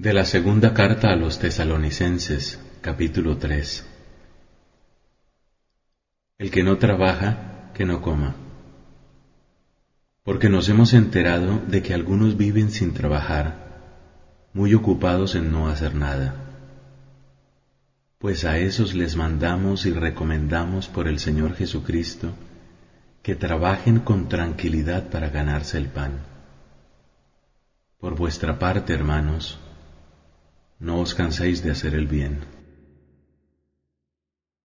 De la segunda carta a los Tesalonicenses, capítulo 3. El que no trabaja, que no coma. Porque nos hemos enterado de que algunos viven sin trabajar, muy ocupados en no hacer nada. Pues a esos les mandamos y recomendamos por el Señor Jesucristo que trabajen con tranquilidad para ganarse el pan. Por vuestra parte, hermanos, no os canséis de hacer el bien.